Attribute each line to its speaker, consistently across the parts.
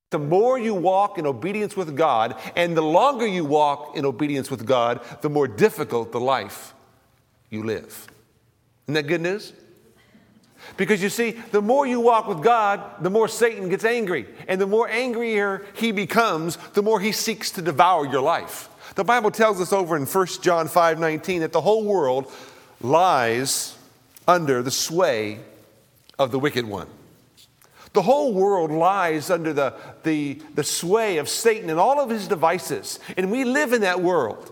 Speaker 1: The more you walk in obedience with God, and the longer you walk in obedience with God, the more difficult the life you live. Isn't that good news? Because you see, the more you walk with God, the more Satan gets angry. And the more angrier he becomes, the more he seeks to devour your life. The Bible tells us over in 1 John 5:19 that the whole world lies under the sway of the wicked one. The whole world lies under the sway of Satan and all of his devices. And we live in that world.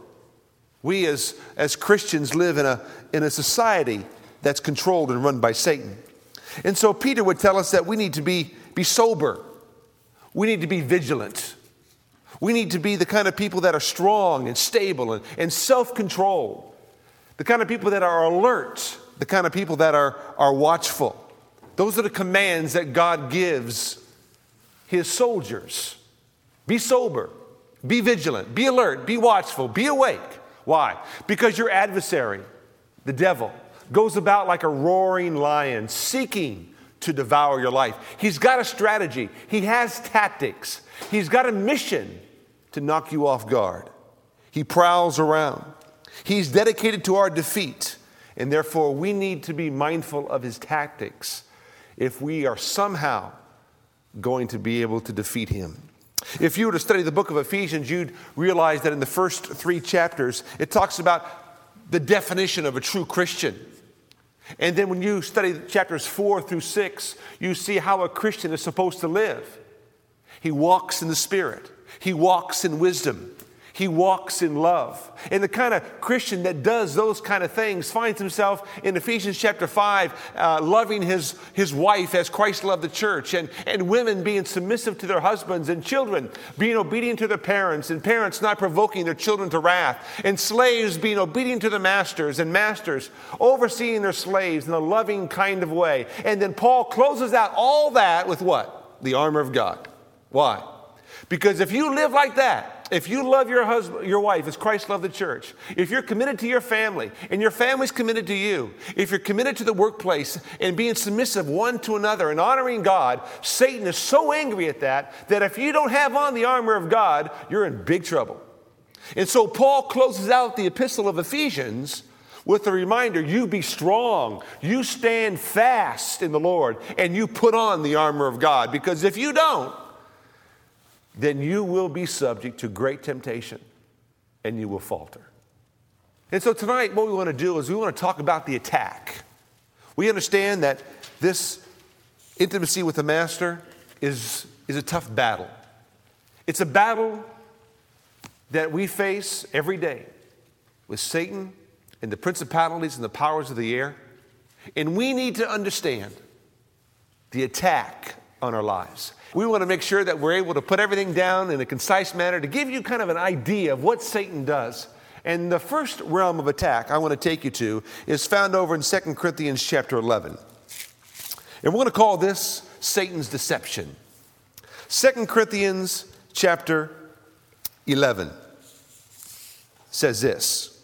Speaker 1: We as Christians live in a society that's controlled and run by Satan. And so Peter would tell us that we need to be sober. We need to be vigilant. We need to be the kind of people that are strong and stable and self-controlled. The kind of people that are alert. The kind of people that are watchful. Those are the commands that God gives his soldiers. Be sober, be vigilant, be alert, be watchful, be awake. Why? Because your adversary, the devil, goes about like a roaring lion, seeking to devour your life. He's got a strategy. He has tactics. He's got a mission to knock you off guard. He prowls around. He's dedicated to our defeat, and therefore we need to be mindful of his tactics if we are somehow going to be able to defeat him. If you were to study the book of Ephesians, you'd realize that in the first 3 chapters, it talks about the definition of a true Christian. And then when you study chapters 4 through 6, you see how a Christian is supposed to live. He walks in the Spirit. He walks in wisdom. He walks in love. And the kind of Christian that does those kind of things finds himself in Ephesians chapter 5 loving his wife as Christ loved the church, and women being submissive to their husbands, and children being obedient to their parents, and parents not provoking their children to wrath, and slaves being obedient to their masters, and masters overseeing their slaves in a loving kind of way. And then Paul closes out all that with what? The armor of God. Why? Because if you live like that, if you love your husband, your wife as Christ loved the church, if you're committed to your family and your family's committed to you, if you're committed to the workplace and being submissive one to another and honoring God, Satan is so angry at that if you don't have on the armor of God, you're in big trouble. And so Paul closes out the epistle of Ephesians with a reminder, you be strong, you stand fast in the Lord, and you put on the armor of God. Because if you don't, then you will be subject to great temptation and you will falter. And so tonight what we want to do is we want to talk about the attack. We understand that this intimacy with the Master is a tough battle. It's a battle that we face every day with Satan and the principalities and the powers of the air. And we need to understand the attack on our lives. We want to make sure that we're able to put everything down in a concise manner to give you kind of an idea of what Satan does. And the first realm of attack I want to take you to is found over in 2 Corinthians chapter 11. And we're going to call this Satan's deception. 2 Corinthians chapter 11 says this.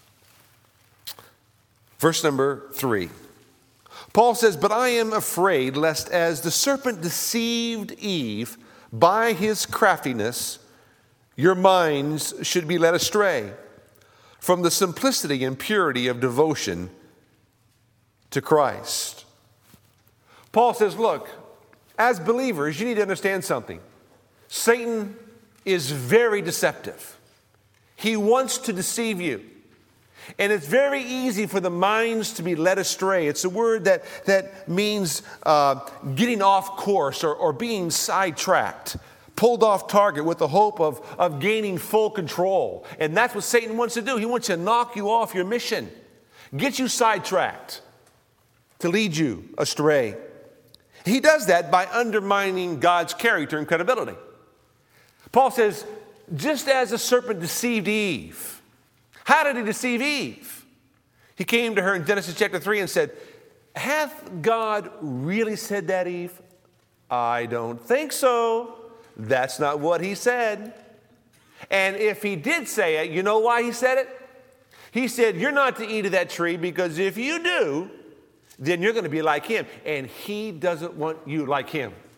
Speaker 1: Verse number 3. Paul says, "But I am afraid lest as the serpent deceived Eve by his craftiness, your minds should be led astray from the simplicity and purity of devotion to Christ." Paul says, look, as believers, you need to understand something. Satan is very deceptive. He wants to deceive you. And it's very easy for the minds to be led astray. It's a word that means getting off course or being sidetracked, pulled off target with the hope of gaining full control. And that's what Satan wants to do. He wants to knock you off your mission, get you sidetracked, to lead you astray. He does that by undermining God's character and credibility. Paul says, just as the serpent deceived Eve. How did he deceive Eve? He came to her in Genesis chapter 3 and said, "Hath God really said that, Eve?" "I don't think so. That's not what he said." And if he did say it, you know why he said it? He said, "You're not to eat of that tree, because if you do, then you're going to be like him." And he doesn't want you like him.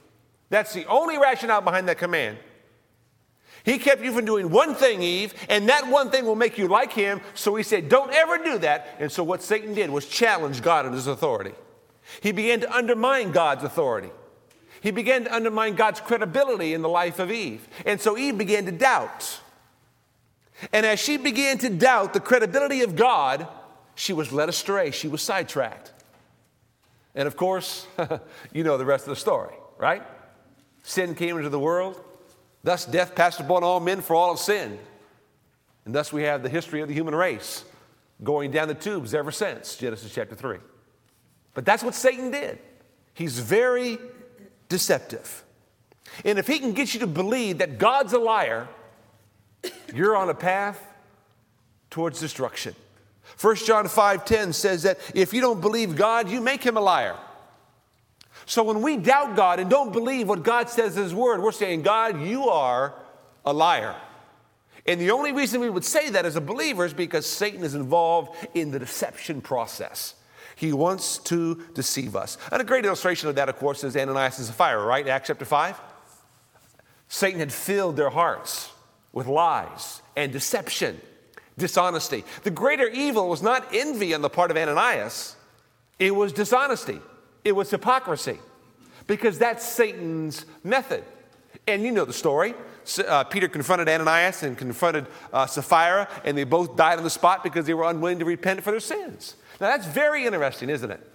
Speaker 1: That's the only rationale behind that command. He kept you from doing one thing, Eve, and that one thing will make you like him. So he said, don't ever do that. And so what Satan did was challenge God and his authority. He began to undermine God's authority. He began to undermine God's credibility in the life of Eve. And so Eve began to doubt. And as she began to doubt the credibility of God, she was led astray. She was sidetracked. And of course, you know the rest of the story, right? Sin came into the world. Thus death passed upon all men, for all have sinned. And thus we have the history of the human race going down the tubes ever since Genesis chapter 3. But that's what Satan did. He's very deceptive. And if he can get you to believe that God's a liar, you're on a path towards destruction. 1 John 5:10 says that if you don't believe God, you make him a liar. So when we doubt God and don't believe what God says in his word, we're saying, God, you are a liar. And the only reason we would say that as a believer is because Satan is involved in the deception process. He wants to deceive us. And a great illustration of that, of course, is Ananias and Sapphira, right? Acts chapter 5. Satan had filled their hearts with lies and deception, dishonesty. The greater evil was not envy on the part of Ananias. It was dishonesty. It was hypocrisy, because that's Satan's method. And you know the story. Peter confronted Ananias and confronted Sapphira, and they both died on the spot because they were unwilling to repent for their sins. Now that's very interesting, isn't it?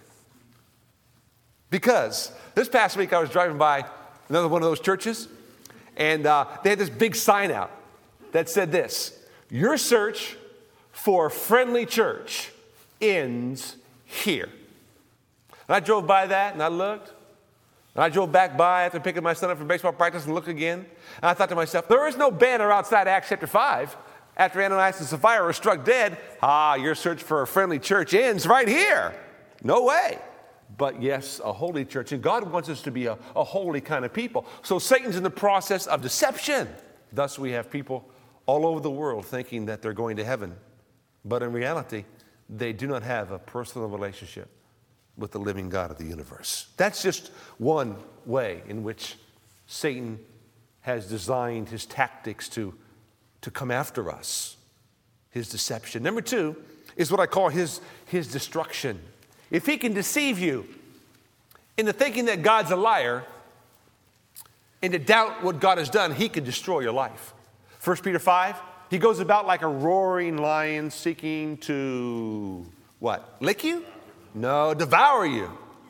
Speaker 1: Because this past week I was driving by another one of those churches, and they had this big sign out that said this: your search for a friendly church ends here. And I drove by that and I looked. And I drove back by after picking my son up from baseball practice and looked again. And I thought to myself, there is no banner outside Acts chapter 5 after Ananias and Sapphira were struck dead. Your search for a friendly church ends right here. No way. But yes, a holy church. And God wants us to be a holy kind of people. So Satan's in the process of deception. Thus we have people all over the world thinking that they're going to heaven. But in reality, they do not have a personal relationship with the living God of the universe. That's just one way in which Satan has designed his tactics to come after us, his deception. Number two is what I call his destruction. If he can deceive you into thinking that God's a liar and to doubt what God has done, he can destroy your life. 1 Peter 5, he goes about like a roaring lion seeking to, what, lick you? No, devour you.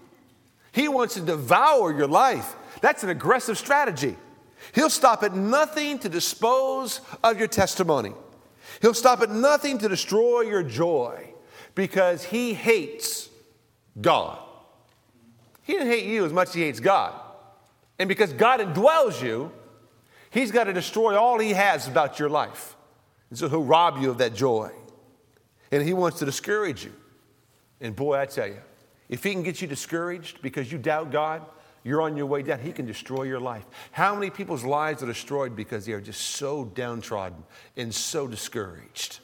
Speaker 1: He wants to devour your life. That's an aggressive strategy. He'll stop at nothing to dispose of your testimony. He'll stop at nothing to destroy your joy because he hates God. He didn't hate you as much as he hates God. And because God indwells you, he's got to destroy all he has about your life. And so he'll rob you of that joy. And he wants to discourage you. And boy, I tell you, if he can get you discouraged because you doubt God, you're on your way down. He can destroy your life. How many people's lives are destroyed because they are just so downtrodden and so discouraged?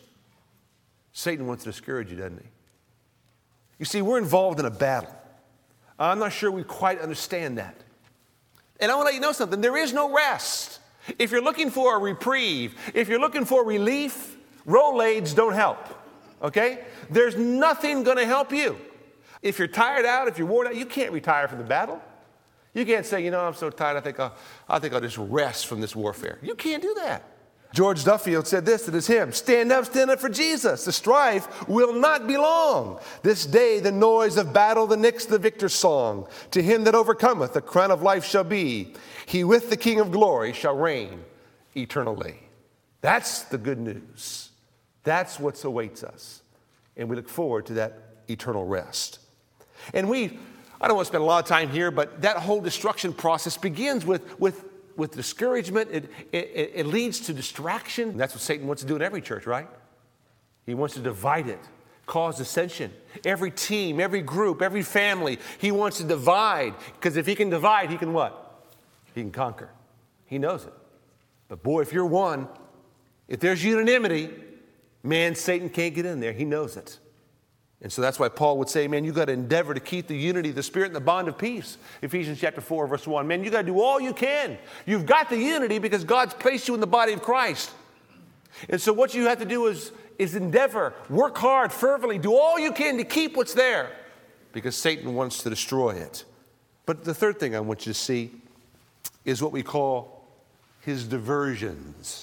Speaker 1: Satan wants to discourage you, doesn't he? You see, we're involved in a battle. I'm not sure we quite understand that. And I want to let you know something. There is no rest. If you're looking for a reprieve, if you're looking for relief, Rolaids don't help. Okay? There's nothing going to help you. If you're tired out, if you're worn out, you can't retire from the battle. You can't say, I'm so tired, I think I'll just rest from this warfare. You can't do that. George Duffield said this in his hymn: stand up for Jesus. The strife will not be long. This day the noise of battle, the next the victor's song. To him that overcometh, the crown of life shall be. He with the King of glory shall reign eternally. That's the good news. That's what awaits us. And we look forward to that eternal rest. And I don't want to spend a lot of time here, but that whole destruction process begins with discouragement. It leads to distraction. And that's what Satan wants to do in every church, right? He wants to divide it, cause dissension. Every team, every group, every family, he wants to divide. Because if he can divide, he can what? He can conquer. He knows it. But boy, if you're one, if there's unanimity, man, Satan can't get in there. He knows it. And so that's why Paul would say, man, you got to endeavor to keep the unity of the Spirit and the bond of peace. Ephesians chapter 4, verse 1. Man, you got to do all you can. You've got the unity because God's placed you in the body of Christ. And so what you have to do is endeavor, work hard, fervently, do all you can to keep what's there because Satan wants to destroy it. But the third thing I want you to see is what we call his diversions.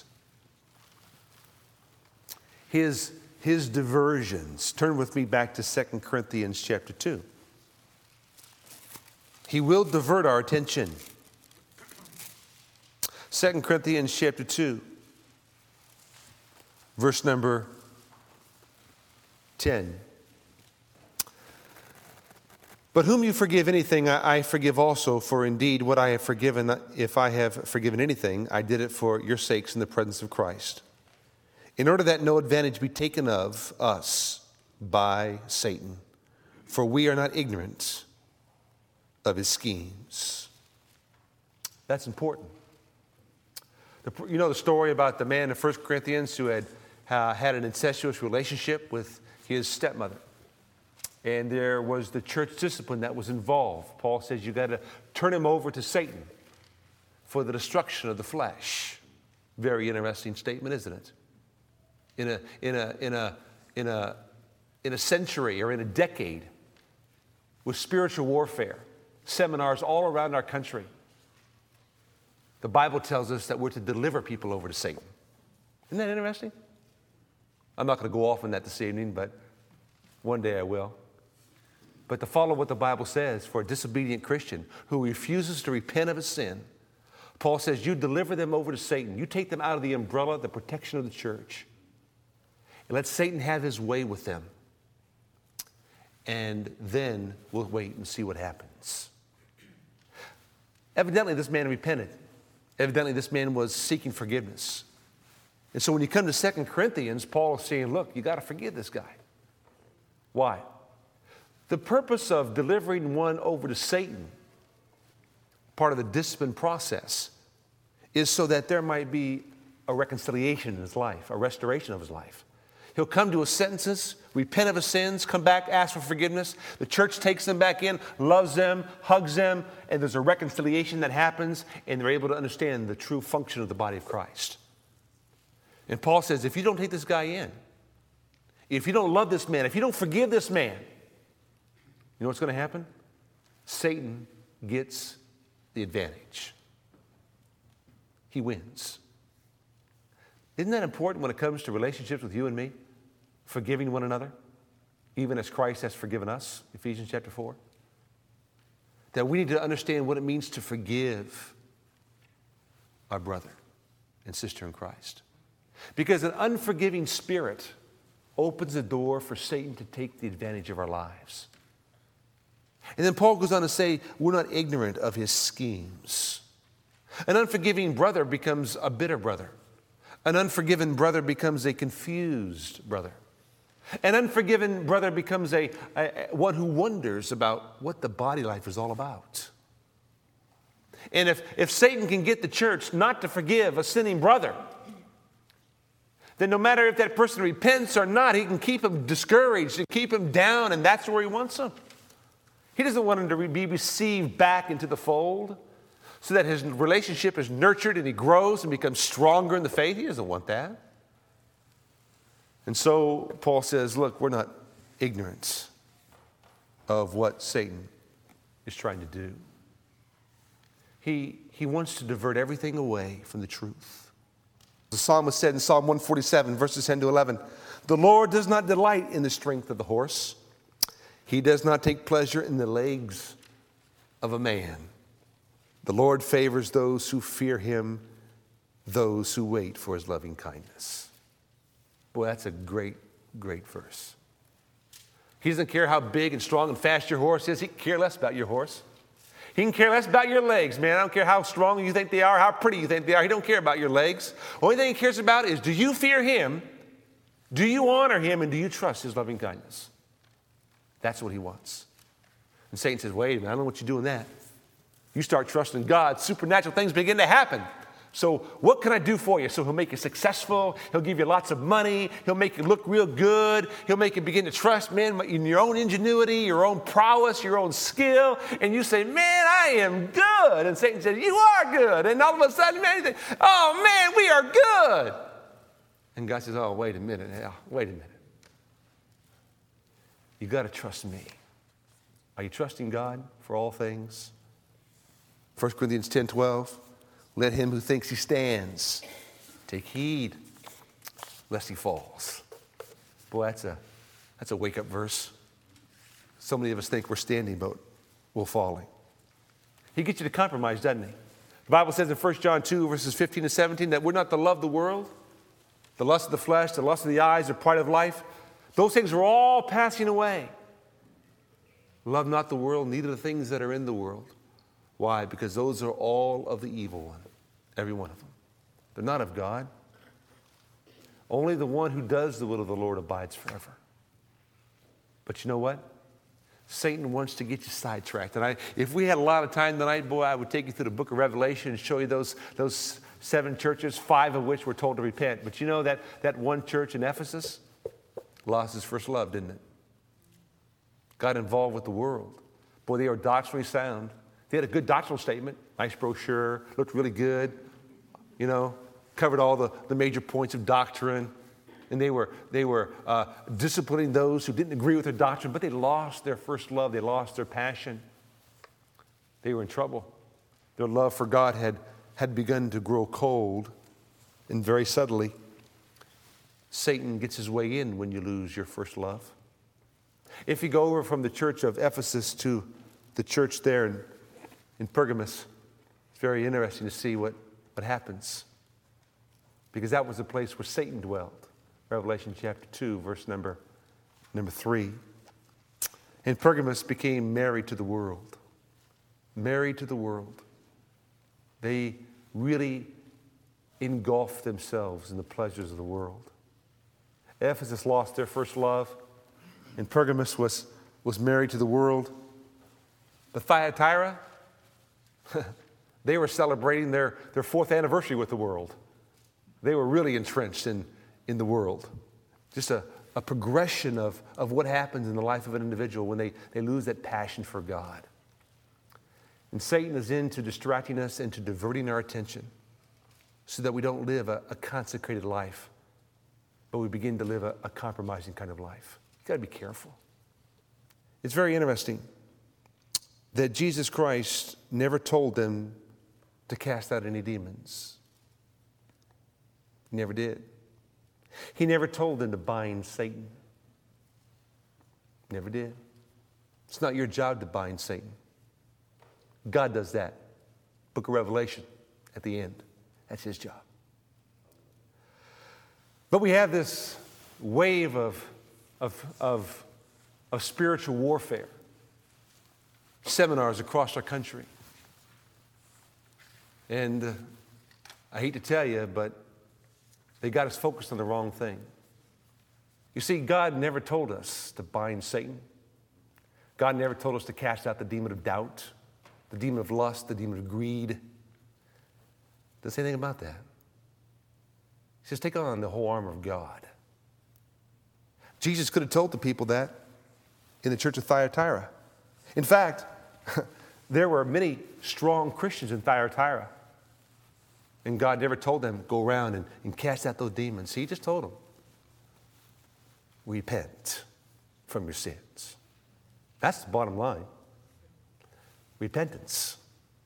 Speaker 1: His diversions. Turn with me back to 2 Corinthians chapter 2. He will divert our attention. 2 Corinthians chapter 2, verse number 10. But whom you forgive anything, I forgive also, for indeed what I have forgiven, if I have forgiven anything, I did it for your sakes in the presence of Christ, in order that no advantage be taken of us by Satan, for we are not ignorant of his schemes. That's important. You know the story about the man in 1 Corinthians who had had an incestuous relationship with his stepmother. And there was the church discipline that was involved. Paul says you got to turn him over to Satan for the destruction of the flesh. Very interesting statement, isn't it? In a century or in a decade with spiritual warfare, seminars all around our country, the Bible tells us that we're to deliver people over to Satan. Isn't that interesting? I'm not going to go off on that this evening, but one day I will. But to follow what the Bible says for a disobedient Christian who refuses to repent of his sin, Paul says you deliver them over to Satan. You take them out of the umbrella, the protection of the church, and let Satan have his way with them. And then we'll wait and see what happens. Evidently, this man repented. Evidently, this man was seeking forgiveness. And so when you come to 2 Corinthians, Paul is saying, look, you got to forgive this guy. Why? The purpose of delivering one over to Satan, part of the discipline process, is so that there might be a reconciliation in his life, a restoration of his life. He'll come to his sentences, repent of his sins, come back, ask for forgiveness. The church takes them back in, loves them, hugs them, and there's a reconciliation that happens, and they're able to understand the true function of the body of Christ. And Paul says, if you don't take this guy in, if you don't love this man, if you don't forgive this man, you know what's going to happen? Satan gets the advantage. He wins. Isn't that important when it comes to relationships with you and me? Forgiving one another, even as Christ has forgiven us, Ephesians chapter 4. That we need to understand what it means to forgive our brother and sister in Christ. Because an unforgiving spirit opens the door for Satan to take the advantage of our lives. And then Paul goes on to say, we're not ignorant of his schemes. An unforgiving brother becomes a bitter brother. An unforgiven brother becomes a confused brother. An unforgiven brother becomes a one who wonders about what the body life is all about. And if Satan can get the church not to forgive a sinning brother, then no matter if that person repents or not, he can keep him discouraged and keep him down, and that's where he wants him. He doesn't want him to be received back into the fold so that his relationship is nurtured and he grows and becomes stronger in the faith. He doesn't want that. And so Paul says, look, we're not ignorant of what Satan is trying to do. He wants to divert everything away from the truth. The psalmist said in Psalm 147, verses 10 to 11, the Lord does not delight in the strength of the horse. He does not take pleasure in the legs of a man. The Lord favors those who fear him, those who wait for his loving kindness. Boy, that's a great, great verse. He doesn't care how big and strong and fast your horse is. He can care less about your horse. He can care less about your legs, man. I don't care how strong you think they are, how pretty you think they are. He don't care about your legs. Only thing he cares about is, do you fear him? Do you honor him? And do you trust his loving kindness? That's what he wants. And Satan says, wait a minute, I don't know what you're doing that. You start trusting God, supernatural things begin to happen. So what can I do for you? So he'll make you successful. He'll give you lots of money. He'll make you look real good. He'll make you begin to trust, man, in your own ingenuity, your own prowess, your own skill. And you say, man, I am good. And Satan says, you are good. And all of a sudden, man, you think, oh, man, we are good. And God says, oh, wait a minute. Wait a minute. You got to trust me. Are you trusting God for all things? 1 Corinthians 10:12. Let him who thinks he stands take heed lest he falls. Boy, that's a wake-up verse. So many of us think we're standing, but we're falling. He gets you to compromise, doesn't he? The Bible says in 1 John 2, verses 15 and 17, that we're not to love the world. The lust of the flesh, the lust of the eyes, the pride of life. Those things are all passing away. Love not the world, neither the things that are in the world. Why? Because those are all of the evil one. Every one of them. They're not of God. Only the one who does the will of the Lord abides forever. But you know what? Satan wants to get you sidetracked. And if we had a lot of time tonight, boy, I would take you through the book of Revelation and show you those 7 churches, 5 of which were told to repent. But you know that one church in Ephesus lost his first love, didn't it? Got involved with the world. Boy, they were doctrinally sound. They had a good doctrinal statement, nice brochure, looked really good, covered all the major points of doctrine. And they were disciplining those who didn't agree with their doctrine, but they lost their first love. They lost their passion. They were in trouble. Their love for God had begun to grow cold, and very subtly, Satan gets his way in when you lose your first love. If you go over from the church of Ephesus to the church there in Pergamos, it's very interesting to see what happens, because that was the place where Satan dwelled. Revelation chapter 2, verse number 3. And Pergamos became married to the world. Married to the world. They really engulfed themselves in the pleasures of the world. Ephesus lost their first love, and Pergamos was married to the world. But Thyatira, they were celebrating their 4th anniversary with the world. They were really entrenched in the world. Just a progression of what happens in the life of an individual when they lose that passion for God. And Satan is into distracting us and to diverting our attention so that we don't live a consecrated life, but we begin to live a compromising kind of life. You've got to be careful. It's very interesting that Jesus Christ never told them to cast out any demons. He never did. He never told them to bind Satan. Never did. It's not your job to bind Satan. God does that. Book of Revelation at the end. That's his job. But we have this wave of spiritual warfare. Seminars across our country. And I hate to tell you, but they got us focused on the wrong thing. You see, God never told us to bind Satan. God never told us to cast out the demon of doubt, the demon of lust, the demon of greed. Doesn't say anything about that. He says, take on the whole armor of God. Jesus could have told the people that in the church of Thyatira. In fact, there were many strong Christians in Thyatira. And God never told them, go around and cast out those demons. He just told them, repent from your sins. That's the bottom line. Repentance.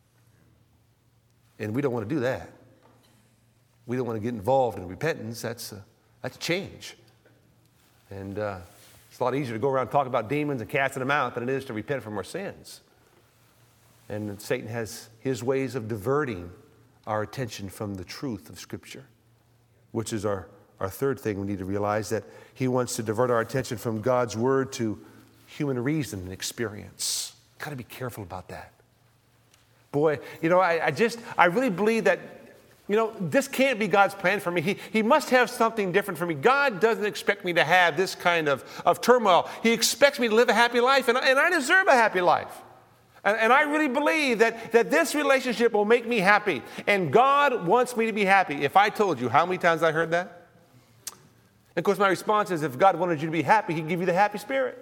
Speaker 1: And we don't want to do that. We don't want to get involved in repentance. That's a change. And it's a lot easier to go around and talk about demons and casting them out than it is to repent from our sins. And Satan has his ways of diverting our attention from the truth of Scripture, which is our third thing we need to realize, that he wants to divert our attention from God's Word to human reason and experience. Got to be careful about that. Boy, I really believe that, this can't be God's plan for me. He must have something different for me. God doesn't expect me to have this kind of turmoil. He expects me to live a happy life, and I deserve a happy life. And I really believe that this relationship will make me happy. And God wants me to be happy. If I told you how many times I heard that? And of course, my response is, if God wanted you to be happy, He'd give you the happy spirit.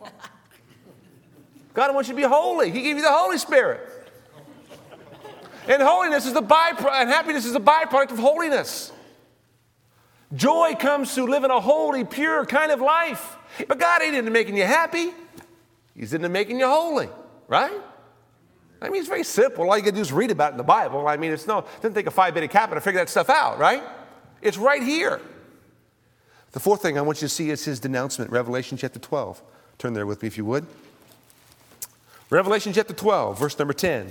Speaker 1: God wants you to be holy. He gave you the Holy Spirit. And holiness is the byproduct, and happiness is the byproduct of holiness. Joy comes through living a holy, pure kind of life. But God ain't into making you happy. He's into making you holy, right? I mean, it's very simple. All you got to do is read about it in the Bible. I mean, it doesn't take a Phi Beta Kappa to figure that stuff out, right? It's right here. The fourth thing I want you to see is his denouncement, Revelation chapter 12. Turn there with me if you would. Revelation chapter 12, verse number 10.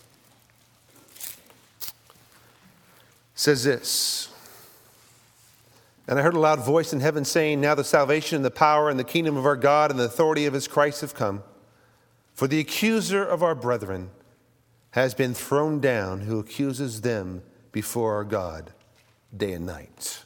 Speaker 1: Says this, and I heard a loud voice in heaven saying, now the salvation and the power and the kingdom of our God and the authority of his Christ have come. For the accuser of our brethren has been thrown down, who accuses them before our God day and night.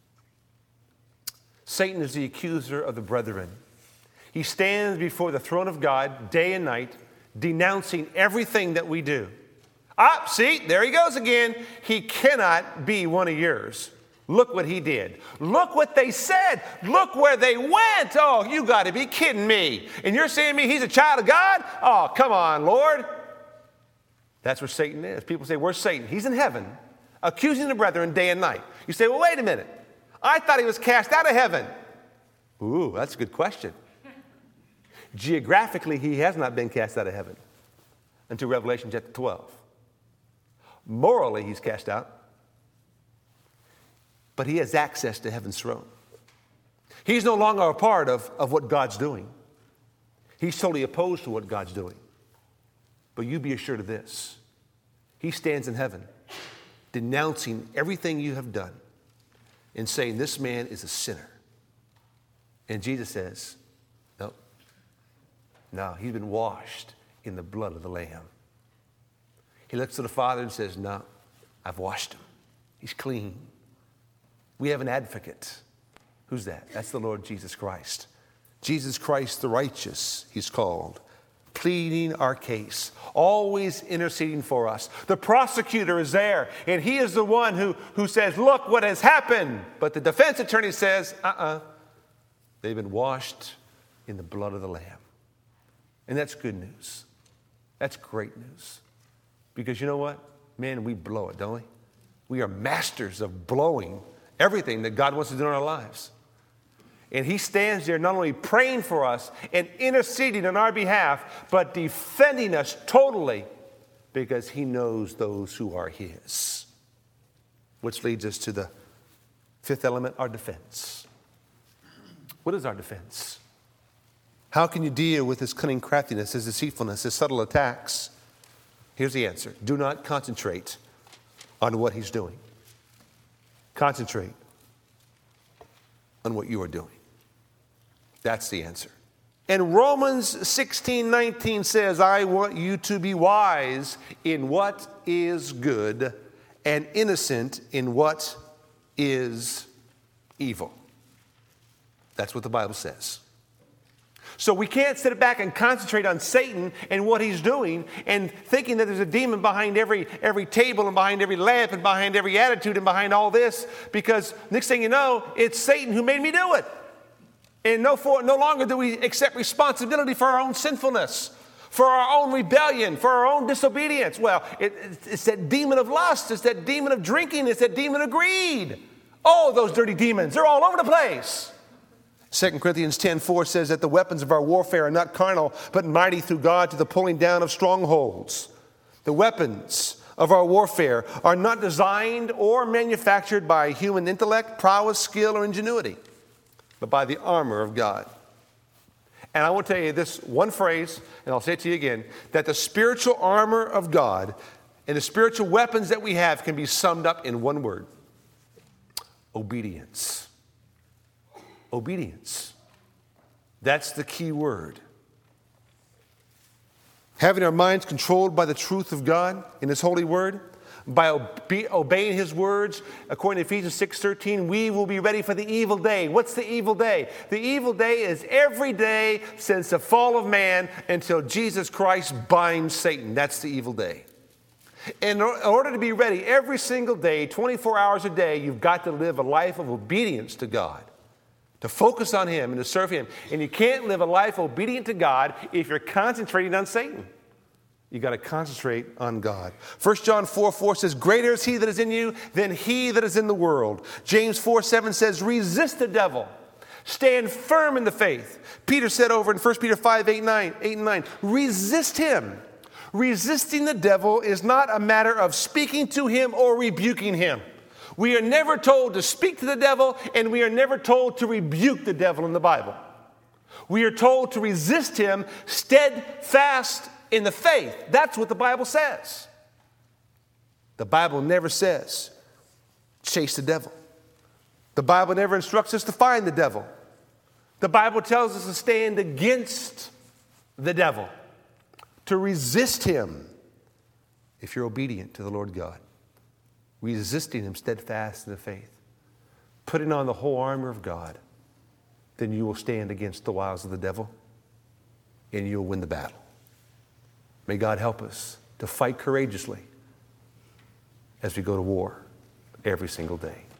Speaker 1: Satan is the accuser of the brethren. He stands before the throne of God day and night, denouncing everything that we do. See, there he goes again. He cannot be one of yours. Look what he did. Look what they said. Look where they went. Oh, you got to be kidding me. And you're saying to me he's a child of God? Oh, come on, Lord. That's where Satan is. People say, where's Satan? He's in heaven, accusing the brethren day and night. You say, well, wait a minute. I thought he was cast out of heaven. Ooh, that's a good question. Geographically, he has not been cast out of heaven until Revelation chapter 12. Morally, he's cast out. But he has access to heaven's throne. He's no longer a part of what God's doing. He's totally opposed to what God's doing. But you be assured of this. He stands in heaven, denouncing everything you have done and saying this man is a sinner. And Jesus says, no, he's been washed in the blood of the Lamb. He looks to the Father and says, no, I've washed him. He's clean. We have an advocate. Who's that? That's the Lord Jesus Christ. Jesus Christ the righteous, he's called, pleading our case, always interceding for us. The prosecutor is there, and he is the one who says, look what has happened. But the defense attorney says, they've been washed in the blood of the Lamb. And that's good news. That's great news. Because you know what? Man, we blow it, don't we? We are masters of blowing everything that God wants to do in our lives. And he stands there not only praying for us and interceding on our behalf, but defending us totally because he knows those who are his. Which leads us to the fifth element, our defense. What is our defense? How can you deal with his cunning craftiness, his deceitfulness, his subtle attacks? Here's the answer. Do not concentrate on what he's doing. Concentrate on what you are doing. That's the answer. And Romans 16:19 says, I want you to be wise in what is good and innocent in what is evil. That's what the Bible says. So we can't sit back and concentrate on Satan and what he's doing and thinking that there's a demon behind every table and behind every lamp and behind every attitude and behind all this, because next thing you know, it's Satan who made me do it. And no longer do we accept responsibility for our own sinfulness, for our own rebellion, for our own disobedience. Well, it's that demon of lust, it's that demon of drinking, it's that demon of greed. Oh, those dirty demons, they're all over the place. 2 Corinthians 10:4 says that the weapons of our warfare are not carnal, but mighty through God to the pulling down of strongholds. The weapons of our warfare are not designed or manufactured by human intellect, prowess, skill, or ingenuity, but by the armor of God. And I want to tell you this one phrase, and I'll say it to you again, that the spiritual armor of God and the spiritual weapons that we have can be summed up in one word: obedience. Obedience. That's the key word. Having our minds controlled by the truth of God in his holy word, by obeying his words, according to Ephesians 6:13, we will be ready for the evil day. What's the evil day? The evil day is every day since the fall of man until Jesus Christ binds Satan. That's the evil day. In order to be ready every single day, 24 hours a day, you've got to live a life of obedience to God, to focus on him and to serve him. And you can't live a life obedient to God if you're concentrating on Satan. You got to concentrate on God. 1 John 4:4 says, greater is he that is in you than he that is in the world. James 4:7 says, resist the devil. Stand firm in the faith. Peter said over in 1 Peter 5:8 and 9, resist him. Resisting the devil is not a matter of speaking to him or rebuking him. We are never told to speak to the devil, and we are never told to rebuke the devil in the Bible. We are told to resist him steadfast in the faith. That's what the Bible says. The Bible never says chase the devil. The Bible never instructs us to find the devil. The Bible tells us to stand against the devil, to resist him if you're obedient to the Lord God. Resisting him steadfast in the faith, putting on the whole armor of God, then you will stand against the wiles of the devil and you'll win the battle. May God help us to fight courageously as we go to war every single day.